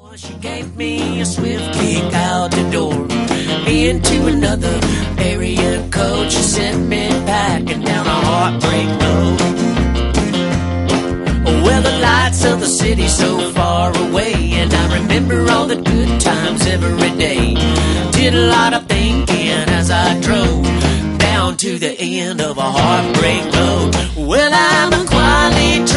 She gave me a swift kick out the door into another area code. She sent me packing down a heartbreak road. Well, the lights of the city so far away, and I remember all the good times every day. Did a lot of thinking as I drove down to the end of a heartbreak road. Well, I'm quietly